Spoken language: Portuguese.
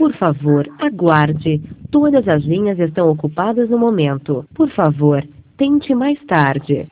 Por favor, aguarde. Todas as linhas estão ocupadas no momento. Por favor, tente mais tarde.